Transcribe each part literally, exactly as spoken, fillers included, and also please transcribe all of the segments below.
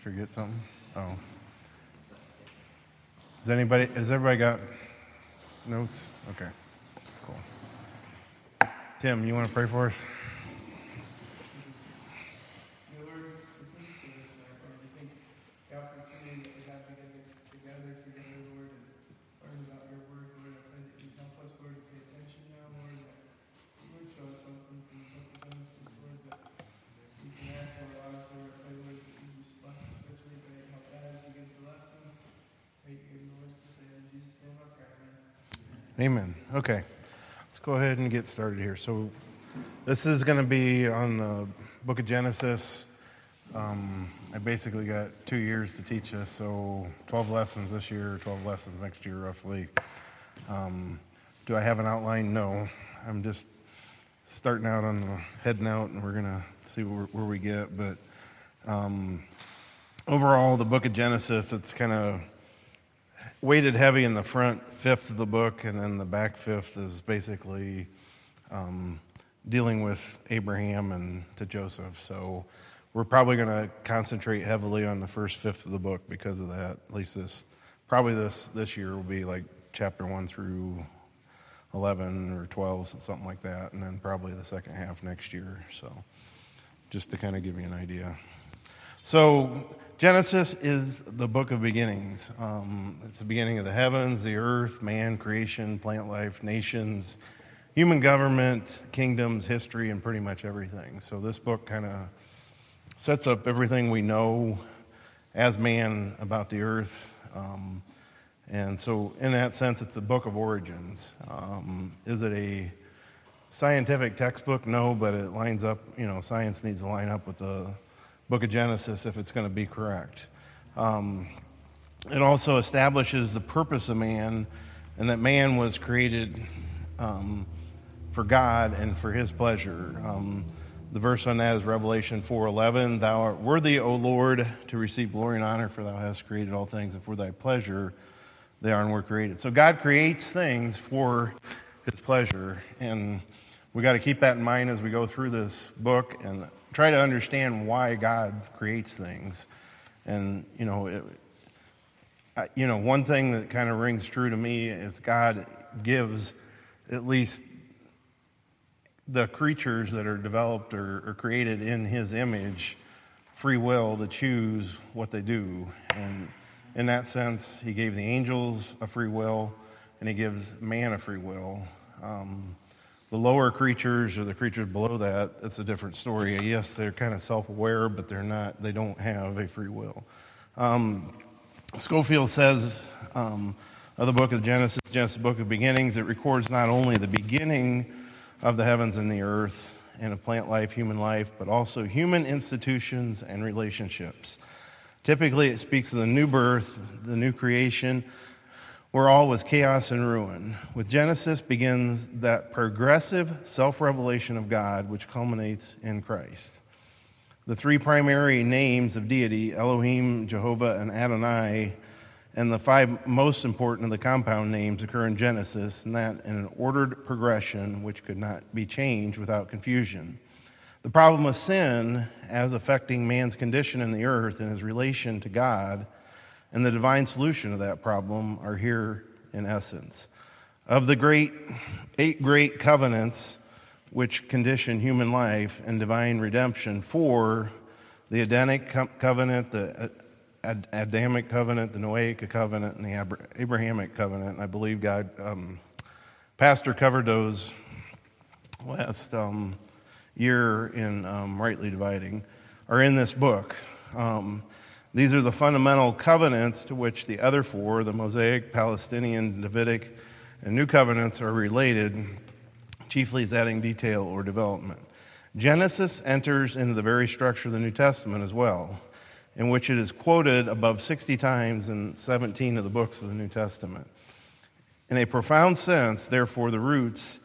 Forget something? Oh. Has anybody, has everybody got notes? Okay, cool. Tim, you want to pray for us? Amen. Okay, let's go ahead and get started here. So this is going to be on the book of Genesis. Um, I basically got two years to teach this, so twelve lessons this year, twelve lessons next year roughly. Um, do I have an outline? No. I'm just starting out on the heading out, and we're going to see where, where we get. But um, overall, the book of Genesis, it's kind of weighted heavy in the front fifth of the book, and then the back fifth is basically um, dealing with Abraham and to Joseph. So we're probably going to concentrate heavily on the first fifth of the book because of that. At least this, probably this this year will be like chapter one through eleven or twelve, something like that, and then probably the second half next year. So just to kind of give you an idea. So Genesis is the book of beginnings. Um, it's the beginning of the heavens, the earth, man, creation, plant life, nations, human government, kingdoms, history, and pretty much everything. So this book kind of sets up everything we know as man about the earth. Um, and so in that sense, it's a book of origins. Um, is it a scientific textbook? No, but it lines up, you know, science needs to line up with the book of Genesis if it's going to be correct. Um, it also establishes the purpose of man, and that man was created um, for God and for his pleasure. Um, the verse on that is Revelation four eleven. Thou art worthy, O Lord, to receive glory and honor, for thou hast created all things, and for thy pleasure they are and were created. So God creates things for his pleasure, and we got to keep that in mind as we go through this book and try to understand why God creates things. And, you know, it, you know, one thing that kind of rings true to me is God gives at least the creatures that are developed or, or created in his image free will to choose what they do. And in that sense, he gave the angels a free will, and he gives man a free will. Um, The lower creatures or the creatures below that, it's a different story. Yes, they're kind of self-aware, but they're not, they don't have a free will. Um, Scofield says um, of the book of Genesis, Genesis, book of beginnings, it records not only the beginning of the heavens and the earth and of plant life, human life, but also human institutions and relationships. Typically, it speaks of the new birth, the new creation, where all was chaos and ruin. With Genesis begins that progressive self-revelation of God, which culminates in Christ. The three primary names of deity, Elohim, Jehovah, and Adonai, and the five most important of the compound names occur in Genesis, and that in an ordered progression which could not be changed without confusion. The problem of sin, as affecting man's condition in the earth and his relation to God, and the divine solution of that problem are here in essence. Of the great eight great covenants which condition human life and divine redemption, four, the Adamic covenant, the Adamic covenant, the Noahic covenant, and the Abrahamic covenant. And I believe God, um, Pastor covered those last um, year in um, Rightly Dividing, are in this book. Um, These are the fundamental covenants to which the other four, the Mosaic, Palestinian, Davidic, and New Covenants, are related, chiefly as adding detail or development. Genesis enters into the very structure of the New Testament as well, in which it is quoted above sixty times in seventeen of the books of the New Testament. In a profound sense, therefore, the roots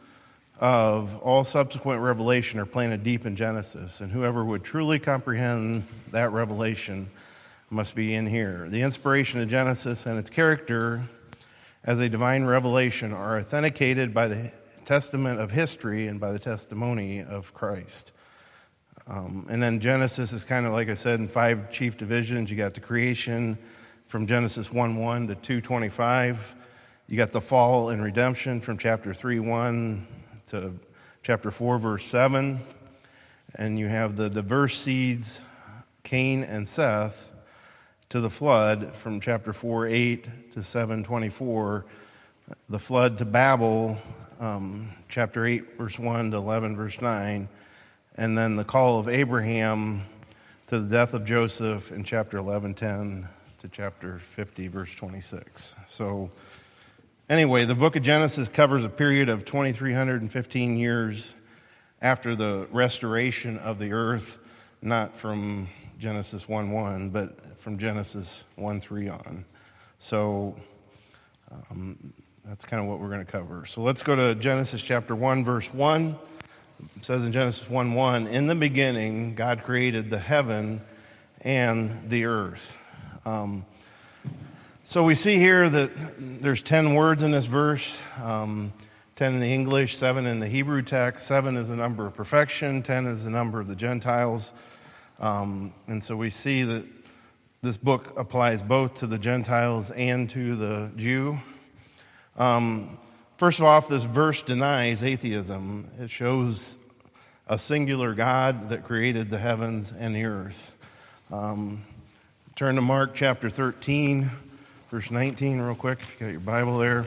of all subsequent revelation are planted deep in Genesis, and whoever would truly comprehend that revelation must be in here. The inspiration of Genesis and its character as a divine revelation are authenticated by the testament of history and by the testimony of Christ. Um, and then Genesis is kind of, like I said, in five chief divisions. You got the creation from Genesis one one to two twenty-five. You got the fall and redemption from chapter three one to chapter four, verse seven. And you have the diverse seeds, Cain and Seth, to the flood from chapter four eight to seven twenty-four. The flood to Babel, um, chapter eight, verse one to eleven, verse nine. And then the call of Abraham to the death of Joseph in chapter eleven ten to chapter fifty, verse twenty-six. So anyway, the book of Genesis covers a period of two thousand three hundred fifteen years after the restoration of the earth, not from Genesis one one, but from Genesis one three on. So um, that's kind of what we're going to cover. So let's go to Genesis chapter one, verse one. It says in Genesis one one, "In the beginning, God created the heaven and the earth." Um, so we see here that there's ten words in this verse, um, ten in the English, seven in the Hebrew text. Seven is the number of perfection, ten is the number of the Gentiles. Um, and so we see that this book applies both to the Gentiles and to the Jew. Um, First of all, this verse denies atheism. It shows a singular God that created the heavens and the earth. Um, turn to Mark chapter thirteen, verse nineteen real quick, if you got your Bible there.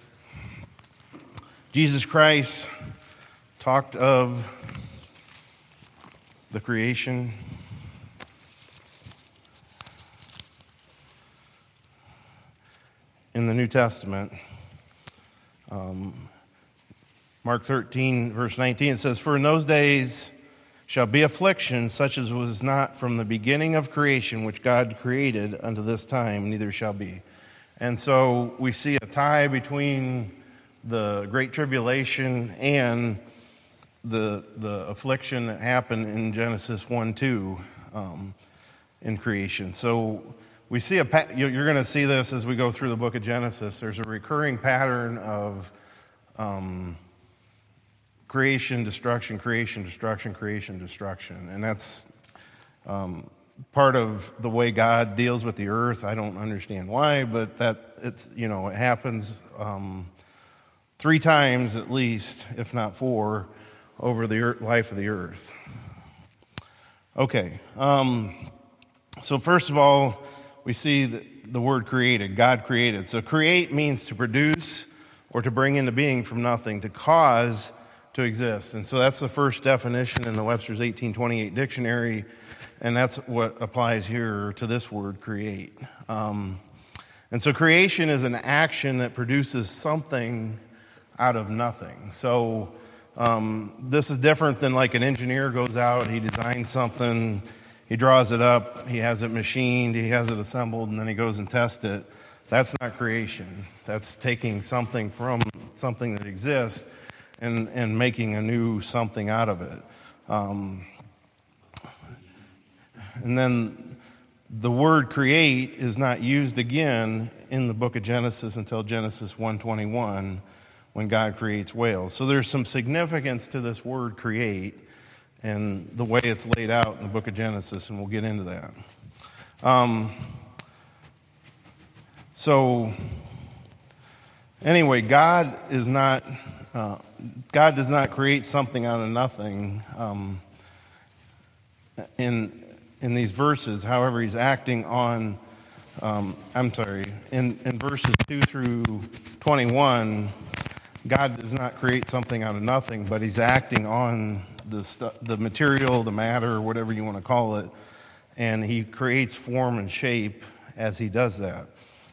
Jesus Christ talked of the creation. In the New Testament. Um, Mark thirteen, verse nineteen, it says, "For in those days shall be affliction, such as was not from the beginning of creation, which God created unto this time, neither shall be." And so we see a tie between the Great Tribulation and the the affliction that happened in Genesis one two um, in creation. So we see a, you're going to see this as we go through the book of Genesis. There's a recurring pattern of um, creation, destruction, creation, destruction, creation, destruction. And that's um, part of the way God deals with the earth. I don't understand why, but that it's, you know, it happens um, three times at least, if not four, over the earth, life of the earth. Okay. Um, so first of all, we see the, the word created, God created. So create means to produce or to bring into being from nothing, to cause to exist. And so that's the first definition in the Webster's eighteen twenty-eight dictionary, and that's what applies here to this word, create. Um, and so creation is an action that produces something out of nothing. So um, this is different than like an engineer goes out, he designs something, he draws it up, he has it machined, he has it assembled, and then he goes and tests it. That's not creation. That's taking something from something that exists and, and making a new something out of it. Um, and then the word create is not used again in the book of Genesis until Genesis one twenty-one, when God creates whales. So there's some significance to this word create and the way it's laid out in the book of Genesis, and we'll get into that. Um, so, anyway, God is not, uh, God does not create something out of nothing um, in in these verses. However, he's acting on, um, I'm sorry, in, in verses two through twenty-one, God does not create something out of nothing, but he's acting on the stu- the material, the matter, whatever you want to call it, and he creates form and shape as he does that.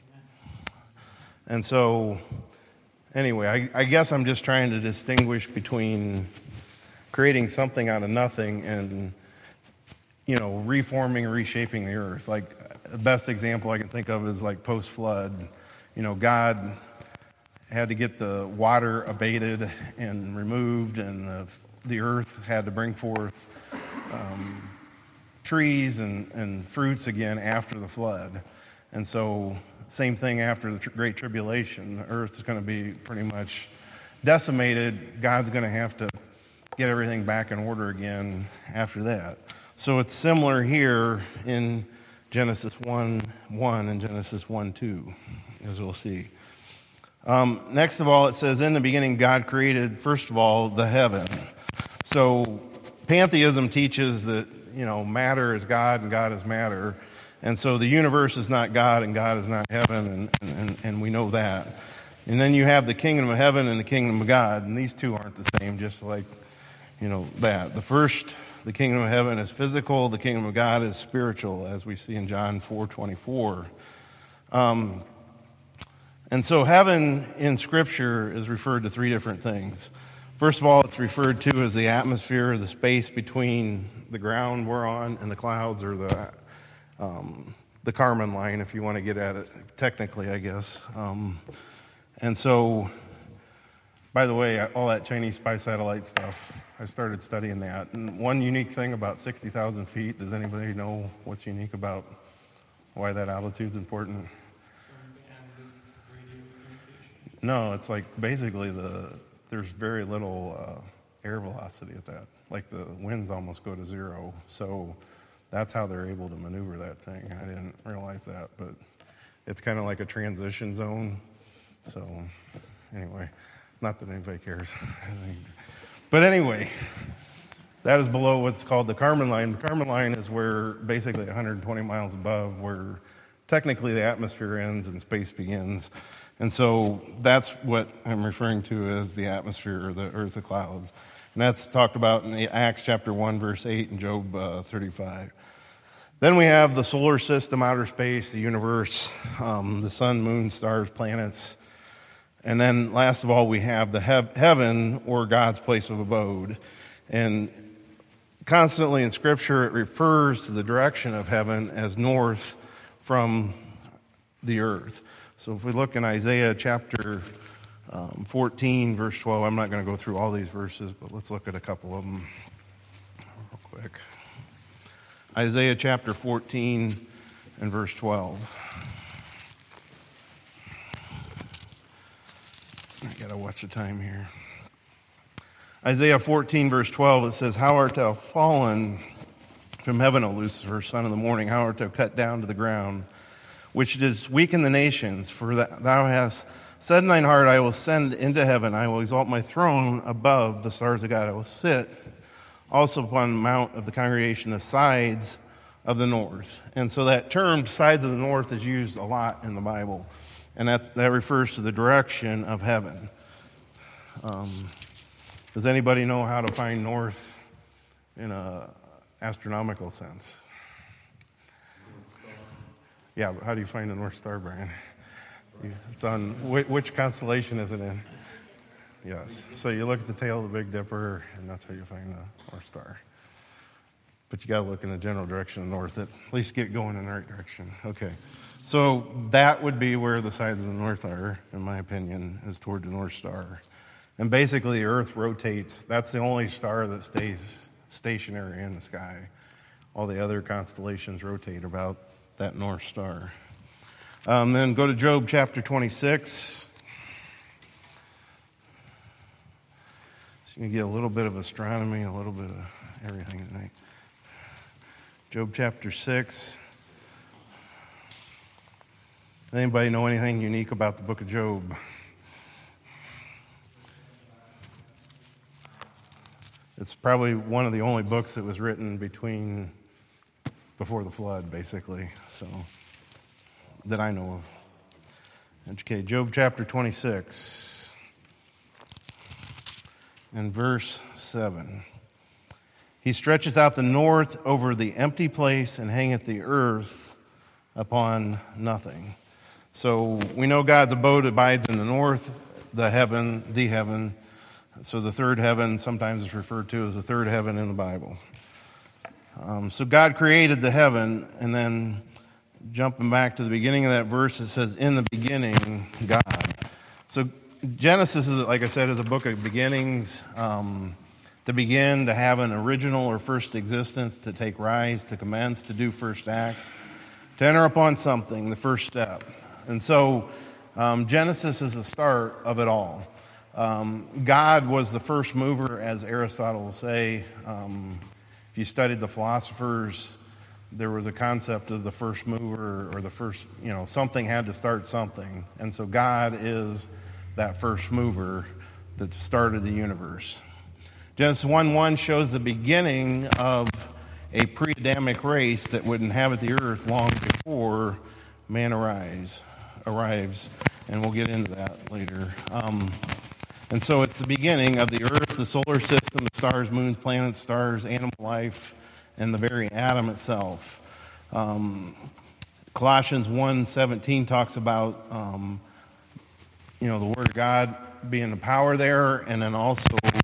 And so, anyway, I, I guess I'm just trying to distinguish between creating something out of nothing and, you know, reforming and reshaping the earth. Like, the best example I can think of is like post-flood. You know, God had to get the water abated and removed, and the, the earth had to bring forth um, trees and, and fruits again after the flood. And so, same thing after the tr- Great Tribulation. The earth is going to be pretty much decimated. God's going to have to get everything back in order again after that. So it's similar here in Genesis one one and Genesis one two, as we'll see. Um, next of all, it says, in the beginning, God created, first of all, the heaven. So pantheism teaches that, you know, matter is God and God is matter. And so the universe is not God and God is not heaven, and, and, and we know that. And then you have the kingdom of heaven and the kingdom of God, and these two aren't the same, just like, you know, that. The first, the kingdom of heaven is physical, the kingdom of God is spiritual, as we see in John four twenty-four. Um, and so heaven in Scripture is referred to three different things. First of all, it's referred to as the atmosphere, the space between the ground we're on and the clouds, or the um, the Kármán line, if you want to get at it technically, I guess. Um, and so, by the way, all that Chinese spy satellite stuff, I started studying that. And one unique thing about sixty thousand feet, does anybody know what's unique about why that altitude's important? No, it's like basically the there's very little uh, air velocity at that. Like the winds almost go to zero. So that's how they're able to maneuver that thing. I didn't realize that, but it's kind of like a transition zone. So anyway, not that anybody cares. But anyway, that is below what's called the Kármán line. The Kármán line is where basically one hundred twenty miles above where technically the atmosphere ends and space begins. And so that's what I'm referring to as the atmosphere, or the earth of clouds. And that's talked about in Acts chapter one, verse eight, and Job uh, thirty-five. Then we have the solar system, outer space, the universe, um, the sun, moon, stars, planets. And then last of all, we have the he- heaven, or God's place of abode. And constantly in Scripture, it refers to the direction of heaven as north from the earth. So if we look in Isaiah chapter um, fourteen, verse twelve, I'm not going to go through all these verses, but let's look at a couple of them real quick. Isaiah chapter fourteen and verse twelve. I got to watch the time here. Isaiah fourteen, verse twelve, it says, "How art thou fallen from heaven, O Lucifer, son of the morning? How art thou cut down to the ground, which didst weaken the nations? For thou hast said in thine heart, I will ascend into heaven. I will exalt my throne above the stars of God. I will sit also upon the mount of the congregation, the sides of the north." And so that term, sides of the north, is used a lot in the Bible. And that, that refers to the direction of heaven. Um, does anybody know how to find north in an astronomical sense? Yeah, but how do you find the North Star, Brian? It's on, which constellation is it in? Yes. So you look at the tail of the Big Dipper, and that's how you find the North Star. But you got to look in the general direction of north, at least get going in the right direction. Okay. So that would be where the sides of the north are, in my opinion, is toward the North Star. And basically the Earth rotates. That's the only star that stays stationary in the sky. All the other constellations rotate about that North Star. Um, then go to Job chapter twenty-six. So you can get a little bit of astronomy, a little bit of everything tonight. Job chapter six. Anybody know anything unique about the book of Job? It's probably one of the only books that was written between before the flood, basically, so that I know of. Okay, Job chapter twenty-six and verse seven. "He stretcheth out the north over the empty place, and hangeth the earth upon nothing." So we know God's abode abides in the north, the heaven, the heaven. So the third heaven sometimes is referred to as the third heaven in the Bible. Um, so God created the heaven, and then jumping back to the beginning of that verse, it says, "In the beginning, God." So Genesis, is, like I said, is a book of beginnings. Um, to begin, to have an original or first existence, to take rise, to commence, to do first acts, to enter upon something, the first step. And so um, Genesis is the start of it all. Um, God was the first mover, as Aristotle will say. Um, if you studied the philosophers, there was a concept of the first mover or the first, you know, something had to start something. And so God is that first mover that started the universe. Genesis one one shows the beginning of a pre-Adamic race that would inhabit the earth long before man arrives, arrives. And we'll get into that later. Um, and so it's the beginning of the earth, the solar system, the stars, moons, planets, stars, animal life, and the very atom itself. Um, Colossians one seventeen talks about, um, you know, the Word of God being the power there, and then also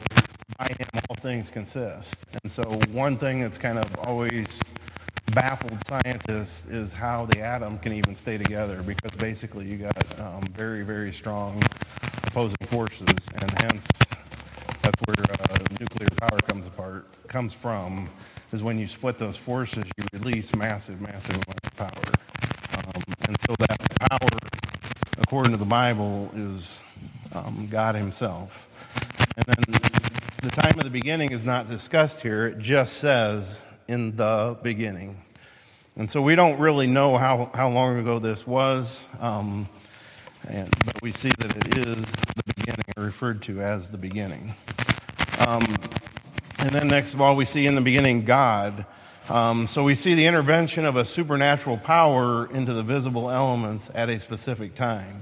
by Him all things consist. And so one thing that's kind of always baffled scientists is how the atom can even stay together, because basically you got um, very, very strong opposing forces, and hence that's where uh, nuclear power comes apart, comes from, is when you split those forces, you release massive, massive amounts of power. Um, and so that power, according to the Bible, is um, God Himself. And then the time of the beginning is not discussed here. It just says in the beginning. And so we don't really know how, how long ago this was, um, and, but we see that it is the beginning, referred to as the beginning. Um, and then next of all, we see in the beginning God. Um, so we see the intervention of a supernatural power into the visible elements at a specific time.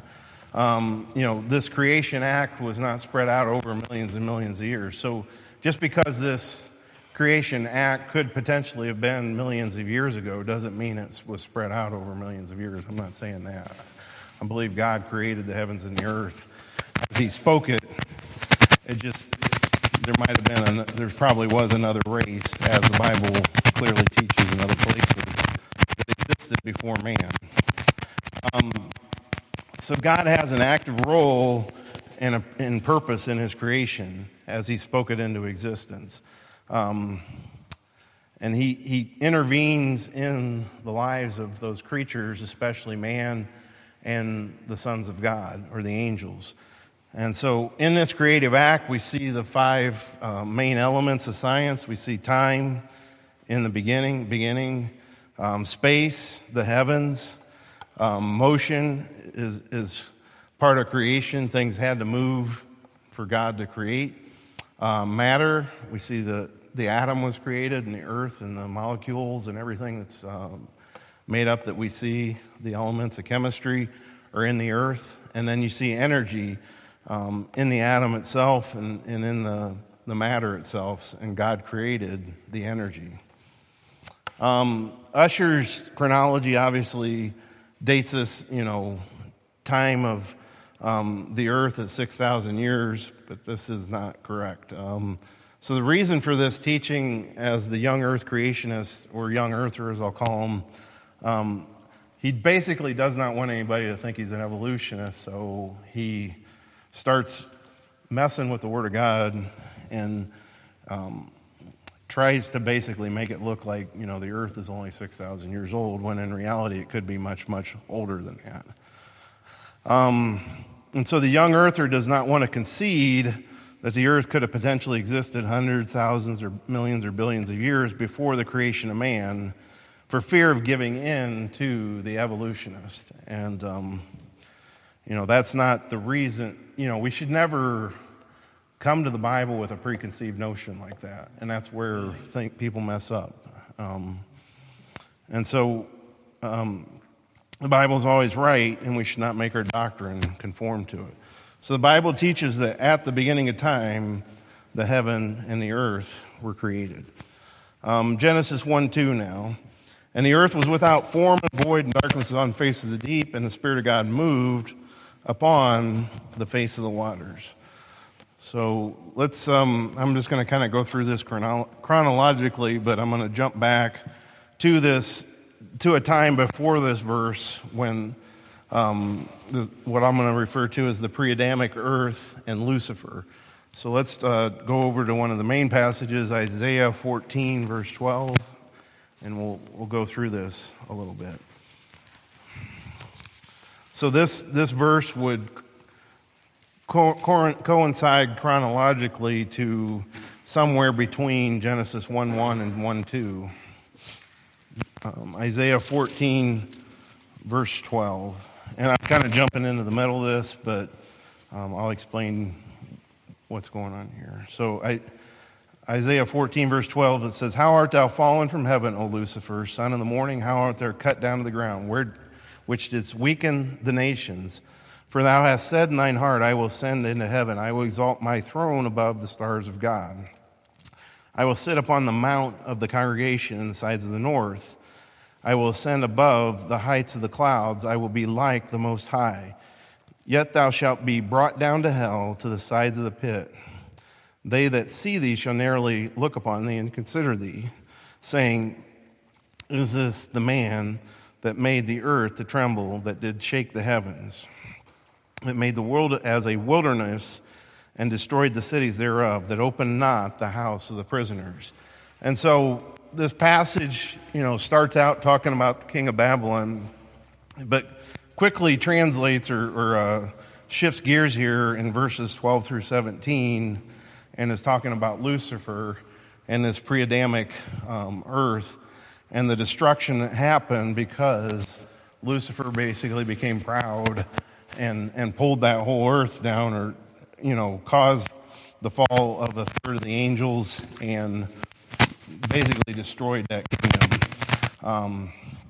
Um, you know, this creation act was not spread out over millions and millions of years. So just because this creation act could potentially have been millions of years ago doesn't mean it was spread out over millions of years. I'm not saying that. I believe God created the heavens and the earth. As He spoke it, it just, there might have been, an, there probably was another race, as the Bible clearly teaches in other places, that existed before man. Um, so God has an active role and a, in purpose in His creation as He spoke it into existence. Um, and he, he intervenes in the lives of those creatures, especially man and the sons of God, or the angels. And so in this creative act, we see the five uh, main elements of science. We see time in the beginning, beginning um, space, the heavens. Um, motion is, is part of creation. Things had to move for God to create. Uh, matter, we see the, the atom was created, and the earth and the molecules and everything that's um, made up that we see, the elements of chemistry, are in the earth. And then you see energy um, in the atom itself and, and in the, the matter itself, and God created the energy. Um, Ussher's chronology obviously dates us, you know, time of um, the earth at six thousand years, but this is not correct. Um, so the reason for this teaching, as the young earth creationists, or young earthers I'll call them, um, he basically does not want anybody to think he's an evolutionist, so he starts messing with the Word of God and um, tries to basically make it look like, you know, the earth is only six thousand years old, when in reality it could be much, much older than that. Um, and so the young earther does not want to concede that the earth could have potentially existed hundreds, thousands, or millions or billions of years before the creation of man, for fear of giving in to the evolutionist. And, um, you know, that's not the reason. You know, we should never come to the Bible with a preconceived notion like that. And that's where I think people mess up. Um, and so um, the Bible's always right, and we should not make our doctrine conform to it. So the Bible teaches that at the beginning of time, the heaven and the earth were created. Um, Genesis one two now. And the earth was without form and void, and darkness was on the face of the deep, and the Spirit of God moved upon the face of the waters. So let's, um, I'm just going to kind of go through this chrono- chronologically, but I'm going to jump back to this, to a time before this verse when um, the, what I'm going to refer to as the pre-Adamic earth and Lucifer. So let's uh, go over to one of the main passages, Isaiah fourteen, verse twelve, and we'll, we'll go through this a little bit. So this, this verse would co- co- coincide chronologically to somewhere between Genesis one one and one two. Um, Isaiah fourteen, verse twelve. And I'm kind of jumping into the middle of this, but um, I'll explain what's going on here. So I, Isaiah fourteen, verse twelve, it says, "How art thou fallen from heaven, O Lucifer, son of the morning? How art thou cut down to the ground, where, which didst weaken the nations? For thou hast said in thine heart, I will ascend into heaven. I will exalt my throne above the stars of God. I will sit upon the mount of the congregation in the sides of the north. I will ascend above the heights of the clouds. I will be like the Most High. Yet thou shalt be brought down to hell, to the sides of the pit. They that see thee shall narrowly look upon thee and consider thee, saying, Is this the man that made the earth to tremble, that did shake the heavens, that made the world as a wilderness and destroyed the cities thereof, that opened not the house of the prisoners?" And so this passage, you know, starts out talking about the king of Babylon, but quickly translates or, or uh, shifts gears here in verses twelve through seventeen, and is talking about Lucifer and this pre-Adamic um, earth and the destruction that happened because Lucifer basically became proud and, and pulled that whole earth down, or, you know, caused the fall of a third of the angels and basically destroyed that kingdom. Um,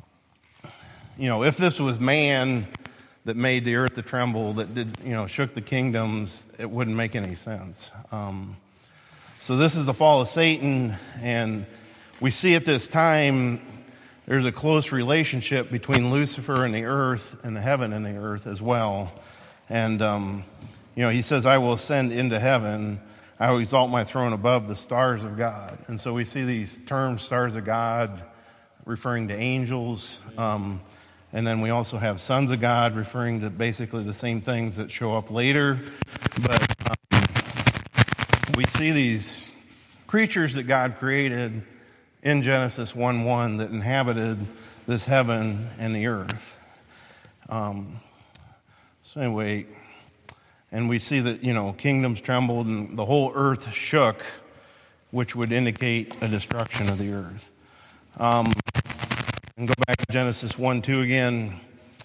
you know, if this was man that made the earth to tremble, that did, you know, shook the kingdoms, it wouldn't make any sense. Um, so this is the fall of Satan, and we see at this time there's a close relationship between Lucifer and the earth, and the heaven and the earth as well. And, um, you know, he says, "I will ascend into heaven. I will exalt my throne above the stars of God." And so we see these terms, stars of God, referring to angels. Um, and then we also have sons of God, referring to basically the same things that show up later. But um, we see these creatures that God created in Genesis one one that inhabited this heaven and the earth. Um, so anyway, and we see that, you know, kingdoms trembled and the whole earth shook, which would indicate a destruction of the earth. Um, and go back to Genesis one two again.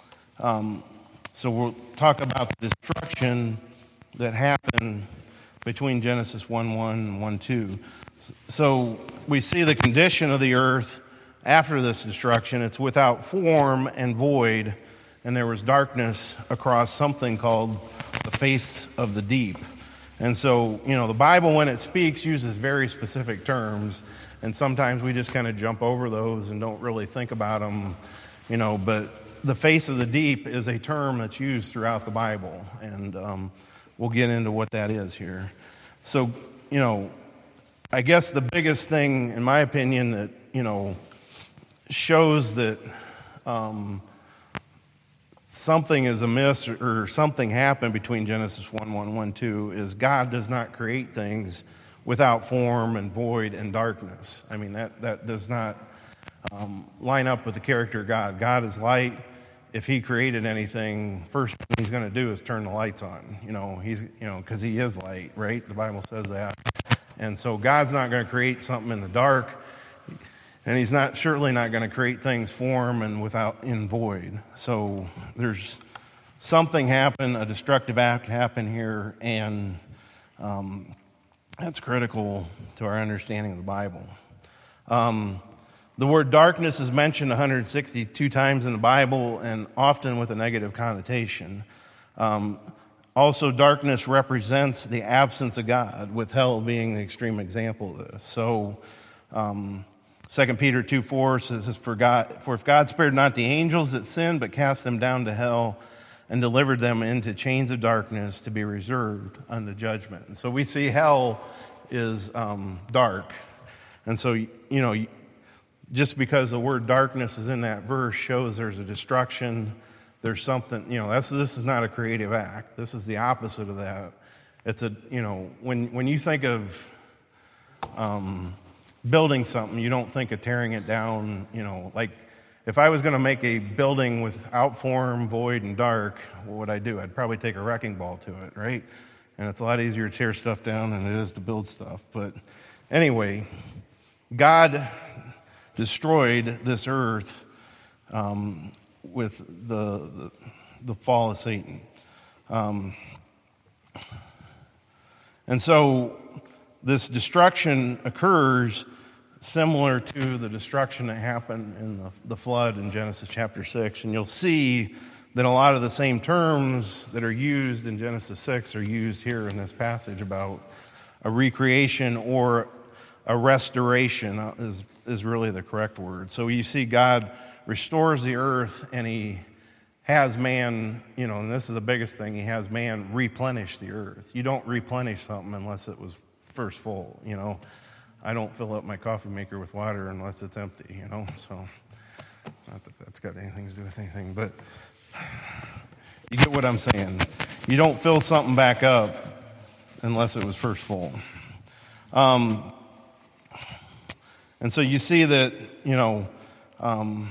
Um, so we'll talk about the destruction that happened between Genesis one one and one two. So we see the condition of the earth after this destruction. It's without form and void, and there was darkness across something called the face of the deep. And so, you know, the Bible, when it speaks, uses very specific terms, and sometimes we just kind of jump over those and don't really think about them, you know, but the face of the deep is a term that's used throughout the Bible, and um, we'll get into what that is here. So, you know, I guess the biggest thing, in my opinion, that, you know, shows that um, something is amiss or something happened between Genesis one one and one two is God does not create things without form and void and darkness. I mean, that, that does not um, line up with the character of God. God is light. If he created anything, first thing he's going to do is turn the lights on. You know, he's, you know, because he is light, right? The Bible says that. And so God's not going to create something in the dark, and he's not surely not going to create things form and without in void. So there's something happen, a destructive act happen here, and um, that's critical to our understanding of the Bible. Um, the word darkness is mentioned one hundred sixty-two times in the Bible, and often with a negative connotation. Um, Also, darkness represents the absence of God, with hell being the extreme example of this. So, um, Second Peter two four says, for, God, for if God spared not the angels that sinned, but cast them down to hell and delivered them into chains of darkness to be reserved unto judgment." And so we see hell is um, dark. And so, you know, just because the word darkness is in that verse shows there's a destruction. There's something, you know, that's, this is not a creative act. This is the opposite of that. It's a, you know, when, when you think of um, building something, you don't think of tearing it down, you know, like if I was going to make a building without form, void, and dark, what would I do? I'd probably take a wrecking ball to it, right? And it's a lot easier to tear stuff down than it is to build stuff. But anyway, God destroyed this earth um, with the, the the fall of Satan. Um, and so this destruction occurs similar to the destruction that happened in the, the flood in Genesis chapter six. And you'll see that a lot of the same terms that are used in Genesis six are used here in this passage about a recreation or a restoration is, is really the correct word. So you see God restores the earth, and he has man, you know, and this is the biggest thing, he has man replenish the earth. You don't replenish something unless it was first full, you know. I don't fill up my coffee maker with water unless it's empty, you know. So, not that that's got anything to do with anything, but you get what I'm saying. You don't fill something back up unless it was first full. Um, and so you see that, you know, um,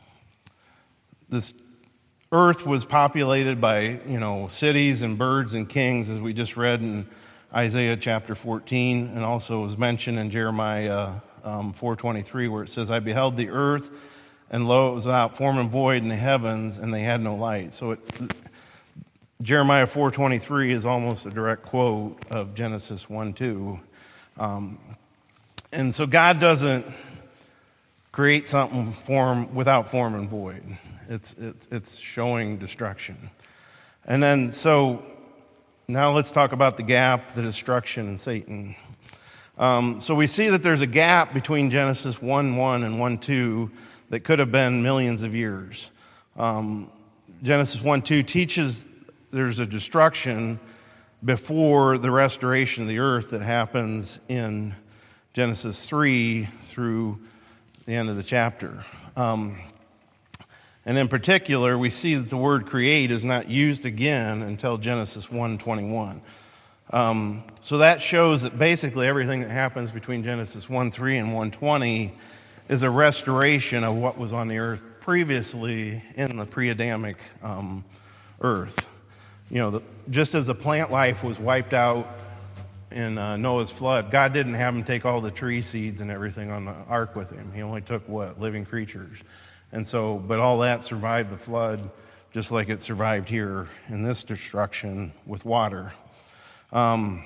this earth was populated by, you know, cities and birds and kings, as we just read in Isaiah chapter fourteen, and also was mentioned in Jeremiah um, four twenty-three, where it says, I beheld the earth, and lo, it was without form and void in the heavens, and they had no light. So it, Jeremiah four twenty-three is almost a direct quote of Genesis one two. Um, and so God doesn't create something form without form and void. It's, it's, it's showing destruction. And then, so now let's talk about the gap, the destruction, and Satan. Um, so we see that there's a gap between Genesis one one and one two that could have been millions of years. Um, Genesis one two teaches there's a destruction before the restoration of the earth that happens in Genesis three through the end of the chapter. Um, and in particular, we see that the word create is not used again until Genesis one twenty-one. Um, so that shows that basically everything that happens between Genesis one three and one twenty is a restoration of what was on the earth previously in the pre-Adamic um, earth. You know, the, just as the plant life was wiped out in uh, Noah's flood, God didn't have him take all the tree seeds and everything on the ark with him. He only took what? Living creatures. And so, but all that survived the flood just like it survived here in this destruction with water. Um,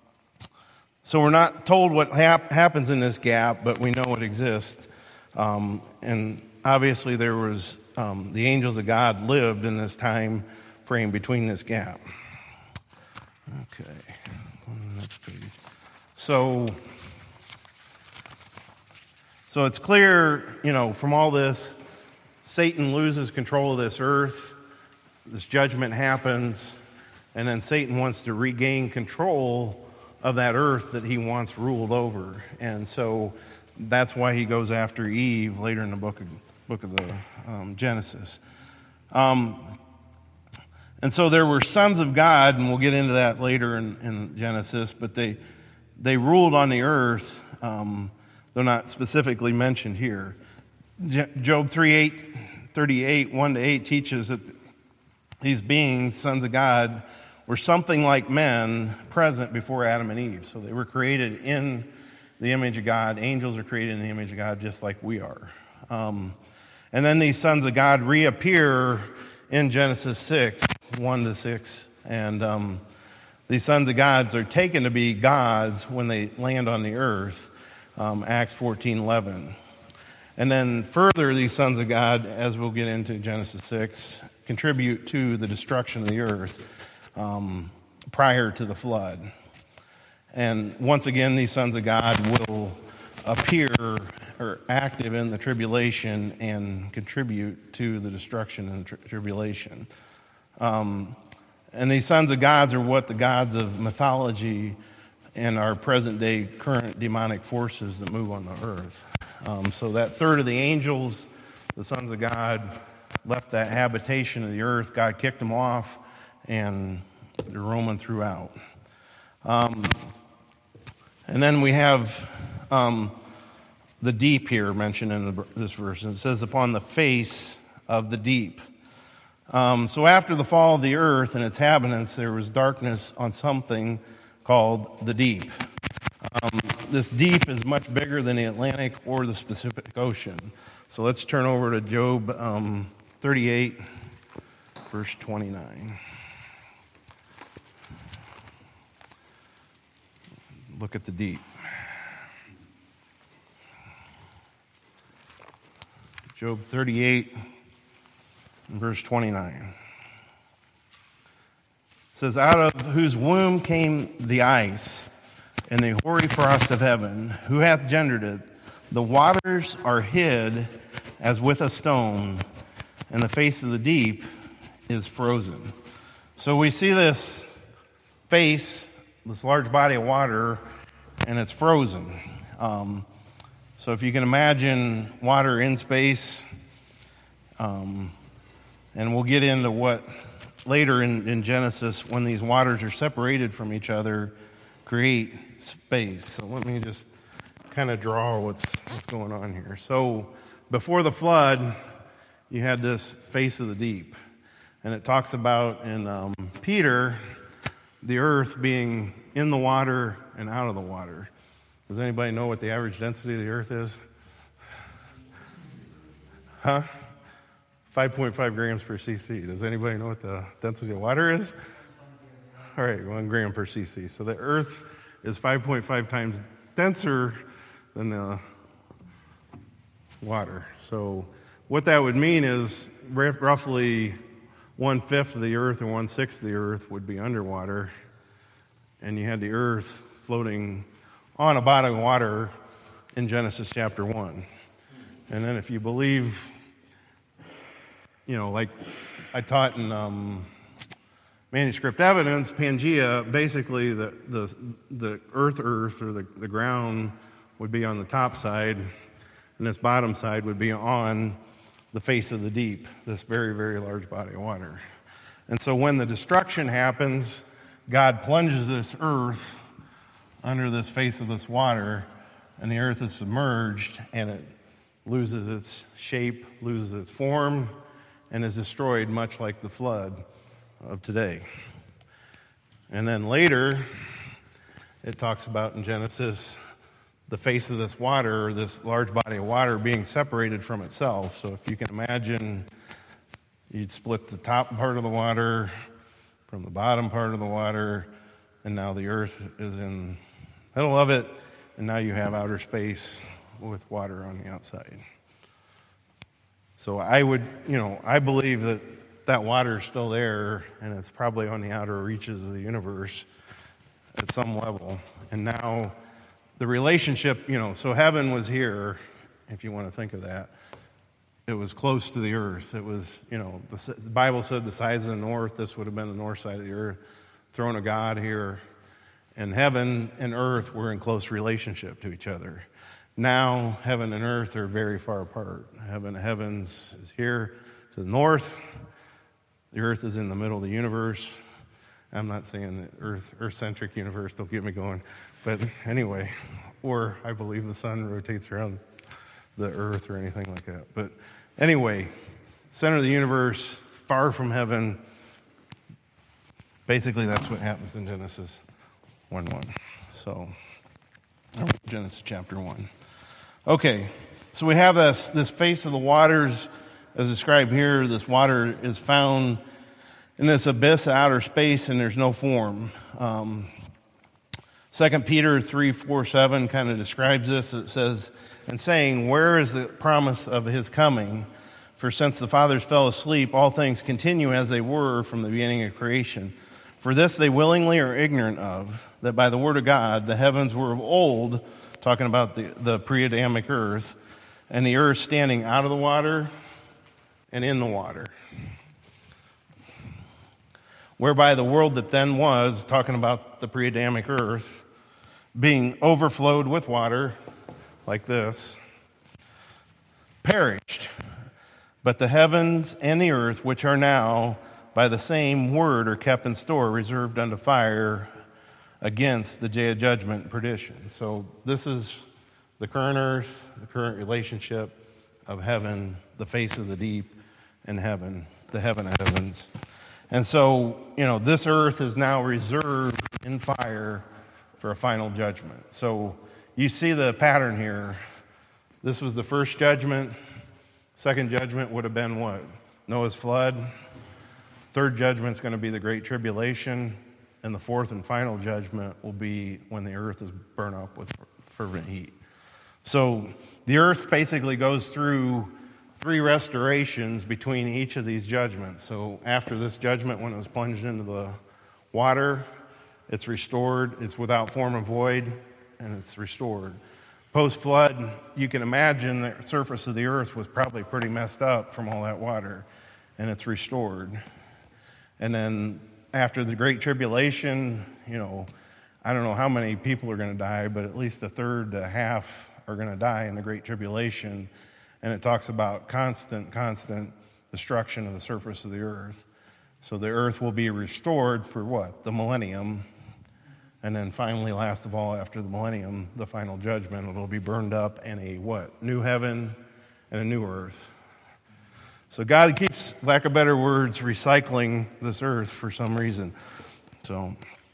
so we're not told what hap- happens in this gap, but we know it exists. Um, and obviously there was, um, the angels of God lived in this time frame between this gap. Okay, on the next page. So, so it's clear, you know, from all this, Satan loses control of this earth, this judgment happens, and then Satan wants to regain control of that earth that he once ruled over. And so that's why he goes after Eve later in the book of, book of the um, Genesis. Um, and so there were sons of God, and we'll get into that later in, in Genesis, but they they ruled on the earth. Um, they're not specifically mentioned here. Job three eight, thirty-eight, one to eight teaches that these beings, sons of God, were something like men present before Adam and Eve. So they were created in the image of God. Angels are created in the image of God just like we are. Um, and then these sons of God reappear in Genesis six, one to six. And um, these sons of God are taken to be gods when they land on the earth, um, Acts fourteen eleven. And then further, these sons of God, as we'll get into Genesis six, contribute to the destruction of the earth um, prior to the flood. And once again, these sons of God will appear or active in the tribulation and contribute to the destruction and tri- tribulation. Um, and these sons of gods are what the gods of mythology and our present-day current demonic forces that move on the earth. Um, so that third of the angels, the sons of God, left that habitation of the earth. God kicked them off, and they're roaming throughout. Um, and then we have um, the deep here mentioned in the, this verse. It says, upon the face of the deep. Um, so after the fall of the earth and its inhabitants, there was darkness on something called the deep. Um, this deep is much bigger than the Atlantic or the Pacific Ocean. So let's turn over to Job um, thirty-eight, verse twenty-nine. Look at the deep. Job thirty-eight, verse twenty-nine. It says, out of whose womb came the ice, and the hoary frost of heaven, who hath gendered it? The waters are hid as with a stone, and the face of the deep is frozen. So we see this face, this large body of water, and it's frozen. Um, so if you can imagine water in space, um, and we'll get into what later in, in Genesis, when these waters are separated from each other, create space. So let me just kind of draw what's what's going on here. So before the flood, you had this face of the deep, and it talks about in um, Peter the earth being in the water and out of the water. Does anybody know what the average density of the earth is? Huh? five point five grams per cc. Does anybody know what the density of water is? All right, one gram per cc. So the earth is five point five times denser than the water. So what that would mean is roughly one-fifth of the earth and one-sixth of the earth would be underwater, and you had the earth floating on a body of water in Genesis chapter one. And then if you believe, you know, like I taught in um, manuscript evidence, Pangea, basically the, the, the earth earth or the, the ground would be on the top side, and this bottom side would be on the face of the deep, this very, very large body of water. And so when the destruction happens, God plunges this earth under this face of this water, and the earth is submerged, and it loses its shape, loses its form, and is destroyed much like the flood of today. And then later, it talks about in Genesis the face of this water, or this large body of water, being separated from itself. So if you can imagine, you'd split the top part of the water from the bottom part of the water, and now the earth is in the middle of it, and now you have outer space with water on the outside. So I would, you know, I believe that that water is still there, and it's probably on the outer reaches of the universe at some level. And now the relationship, you know, so heaven was here, if you want to think of that. It was close to the earth. It was, you know, the, the Bible said the size of the north, this would have been the north side of the earth, throne of God here. And heaven and earth were in close relationship to each other. Now, heaven and earth are very far apart. Heaven, heavens is here to the north. The earth is in the middle of the universe. I'm not saying the earth, earth-centric universe, don't get me going. But anyway, or I believe the sun rotates around the earth or anything like that. But anyway, center of the universe, far from heaven. Basically, that's what happens in Genesis one one. So, Genesis chapter one. Okay, so we have this, this face of the waters, as described here. This water is found in this abyss of outer space, and there's no form. Um, Second Peter three, four, seven kind of describes this. It says, and saying, where is the promise of his coming? For since the fathers fell asleep, all things continue as they were from the beginning of creation. For this they willingly are ignorant of, that by the word of God the heavens were of old, talking about the, the pre-Adamic earth, and the earth standing out of the water and in the water. Whereby the world that then was, talking about the pre-Adamic earth, being overflowed with water, like this, perished. But the heavens and the earth, which are now by the same word, are kept in store, reserved unto fire against the day of judgment and perdition. So this is the current earth, the current relationship of heaven, the face of the deep, and heaven, the heaven of heavens. And so, you know, this earth is now reserved in fire for a final judgment. So you see the pattern here. This was the first judgment. Second judgment would have been what? Noah's flood. Third judgment is going to be the Great Tribulation. And the fourth and final judgment will be when the earth is burned up with fervent heat. So the earth basically goes through three restorations between each of these judgments. So after this judgment, when it was plunged into the water, it's restored. It's without form or void, and it's restored. Post-flood, you can imagine the surface of the earth was probably pretty messed up from all that water, and it's restored. And then after the Great Tribulation, you know, I don't know how many people are going to die, but at least a third to half are going to die in the Great Tribulation. And it talks about constant, constant destruction of the surface of the earth. So the earth will be restored for what? The millennium. And then finally, last of all, after the millennium, the final judgment, it'll be burned up in a what? New heaven and a new earth. So God keeps, lack of better words, recycling this earth for some reason. So,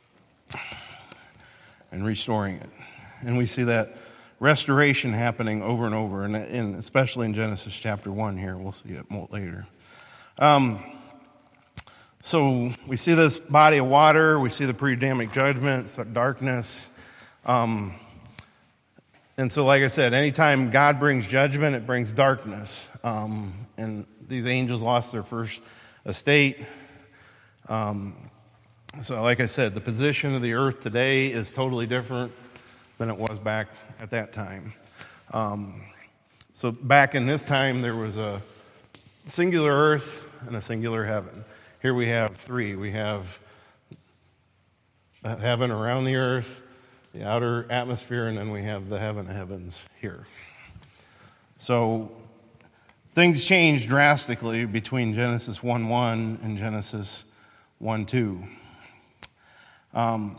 and restoring it. And we see that restoration happening over and over, and, and especially in Genesis chapter one here. We'll see it more later. Um, so we see this body of water. We see the pre-Adamic judgment, darkness. Um, and so, like I said, anytime God brings judgment, it brings darkness. Um, and these angels lost their first estate. Um, so, like I said, the position of the earth today is totally different than it was back at that time. Um, so back in this time, there was a singular earth and a singular heaven. Here we have three. We have heaven around the earth, the outer atmosphere, and then we have the heaven of heavens here. So things changed drastically between Genesis one one and Genesis one two. Um,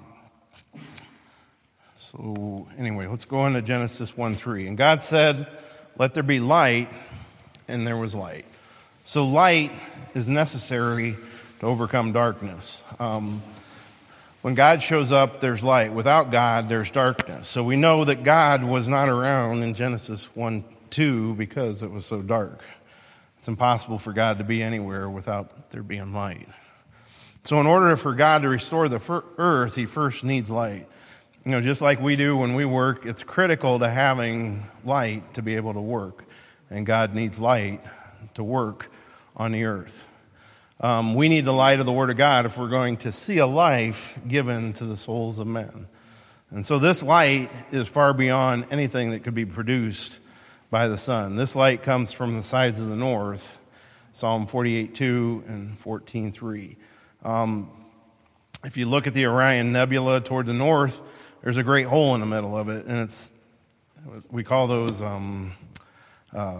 So anyway, let's go on to Genesis one three. And God said, "Let there be light," and there was light. So light is necessary to overcome darkness. Um, when God shows up, there's light. Without God, there's darkness. So we know that God was not around in Genesis one two because it was so dark. It's impossible for God to be anywhere without there being light. So in order for God to restore the earth, he first needs light. You know, just like we do when we work, it's critical to having light to be able to work. And God needs light to work on the earth. Um, we need the light of the Word of God if we're going to see a life given to the souls of men. And so this light is far beyond anything that could be produced by the sun. This light comes from the sides of the north, Psalm forty-eight two and fourteen three. Um, if you look at the Orion Nebula toward the north, there's a great hole in the middle of it, and it's, we call those, um, uh,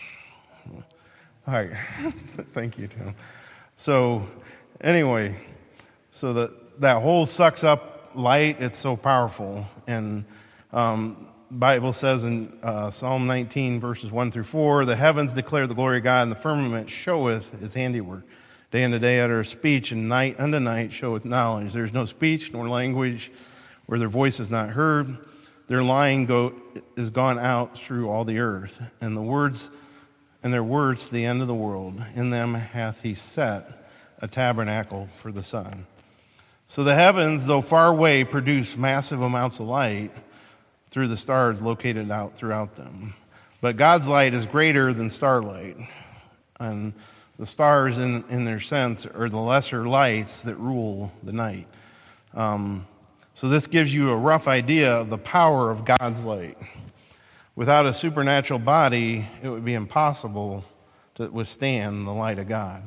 hi, thank you, Tim. So, anyway, so that, that hole sucks up light, it's so powerful, and um, the Bible says in uh, Psalm nineteen, verses one through four, "The heavens declare the glory of God, and the firmament showeth his handiwork. Day unto day uttereth speech, and night unto night showeth knowledge. There is no speech nor language where their voice is not heard. Their lying go, is gone out through all the earth, and the words and their words to the end of the world. In them hath he set a tabernacle for the sun." So the heavens, though far away, produce massive amounts of light through the stars located out throughout them. But God's light is greater than starlight, and the stars, in, in their sense, are the lesser lights that rule the night. Um, So this gives you a rough idea of the power of God's light. Without a supernatural body, it would be impossible to withstand the light of God.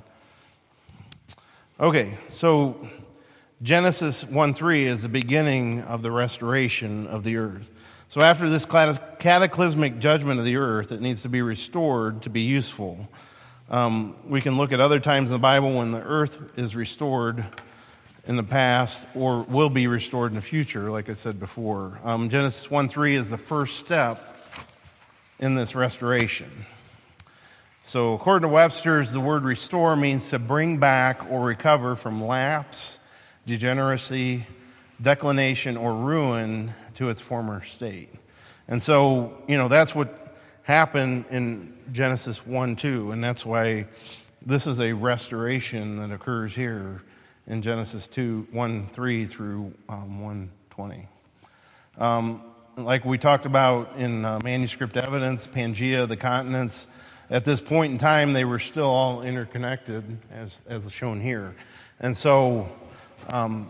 Okay, so Genesis one three is the beginning of the restoration of the earth. So after this cataclysmic judgment of the earth, it needs to be restored to be useful. Um, we can look at other times in the Bible when the earth is restored in the past or will be restored in the future, like I said before. Um, Genesis one three is the first step in this restoration. So according to Webster's, the word restore means to bring back or recover from lapse, degeneracy, declination, or ruin to its former state. And so, you know, that's what happened in Genesis one two, and that's why this is a restoration that occurs here in Genesis two, one three through um, one twenty. Um, like we talked about in uh, manuscript evidence, Pangaea, the continents, at this point in time, they were still all interconnected, as, as shown here. And so, um,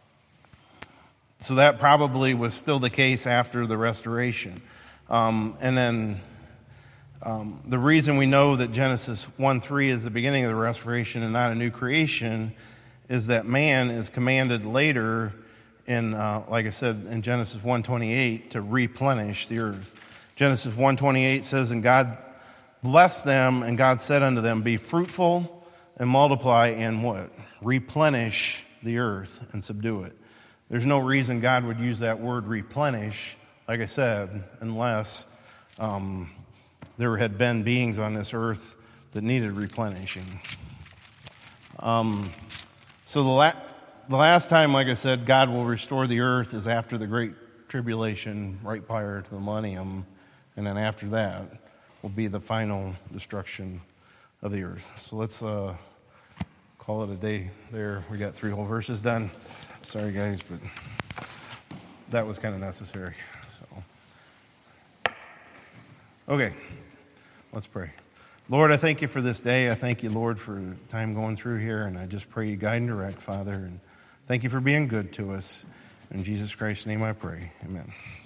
so that probably was still the case after the restoration. Um, and then um, the reason we know that Genesis one three is the beginning of the restoration and not a new creation is that man is commanded later in, uh, like I said, in Genesis one twenty-eight to replenish the earth. Genesis one twenty-eight says, and God blessed them, and God said unto them, be fruitful and multiply and what? Replenish the earth and subdue it. There's no reason God would use that word replenish, like I said, unless um, there had been beings on this earth that needed replenishing. Um, so the, la- the last time, like I said, God will restore the earth is after the Great Tribulation, right prior to the millennium, and then after that will be the final destruction of the earth. So let's uh, call it a day there. We got three whole verses done. Sorry, guys, but that was kind of necessary. So, okay, let's pray. Lord, I thank you for this day. I thank you, Lord, for time going through here, and I just pray you guide and direct, Father, and thank you for being good to us. In Jesus Christ's name I pray. Amen.